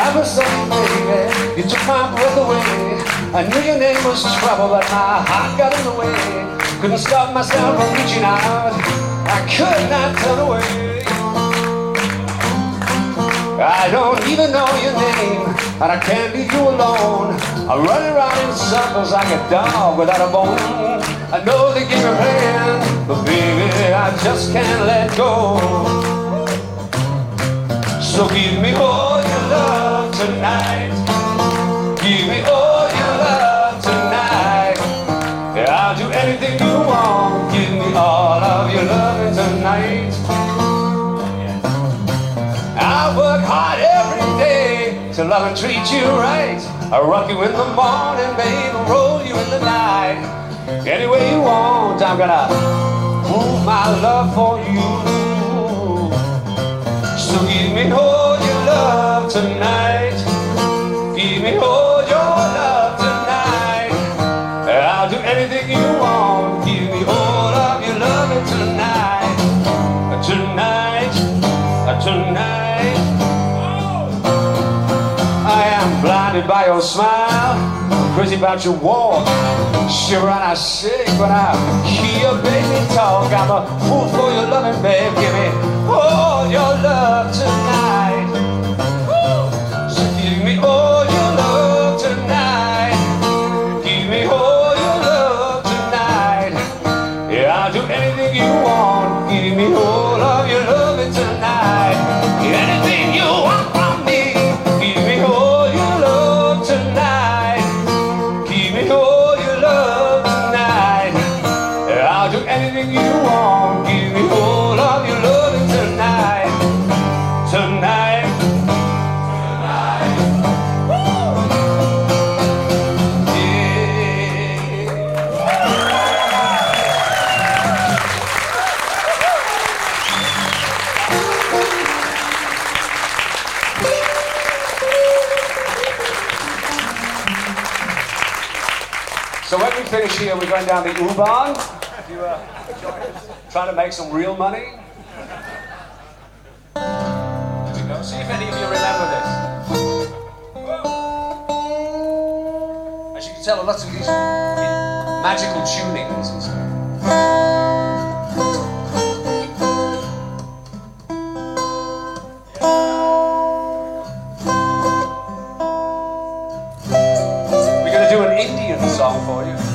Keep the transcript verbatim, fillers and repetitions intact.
was saying, baby, you took my breath away. I knew your name was trouble, but my heart got in the way. Couldn't stop myself from reaching out. I could not turn away. I don't even know your name, and I can't leave you alone. I'm running around in circles like a dog without a bone. I know they give me pain, but baby, I just can't let go. So give me all your love tonight. Give me all your love tonight. Yeah, I'll do anything you want. Give me all of your loving tonight. I work hard every day to love and treat you right. I'll rock you in the morning, babe, and roll you in the night. Any way you want, I'm gonna prove my love for you. So give me all your love tonight. Give me all your love tonight. I'll do anything you want. Give me all of your loving tonight. Tonight, tonight. I am blinded by your smile, crazy about your walk. Shiver and I shake when I hear your baby talk. I'm a fool for your loving, babe. Give me all your love tonight. So give me all your love tonight. Give me all your love tonight. Yeah, I'll do anything you want. Give me all of your loving tonight. Anything you want from me. Give me all your love tonight. Give me all your love tonight. I'll do anything you want. Give me all of your loving tonight. Tonight. Tonight. Woo! So when we finish here, we're going down the U-Bahn. If you uh, trying to make some real money. There we go. See if any of you remember this. As you can tell, lots of these magical tunings and stuff. We're going to do an Indian song for you.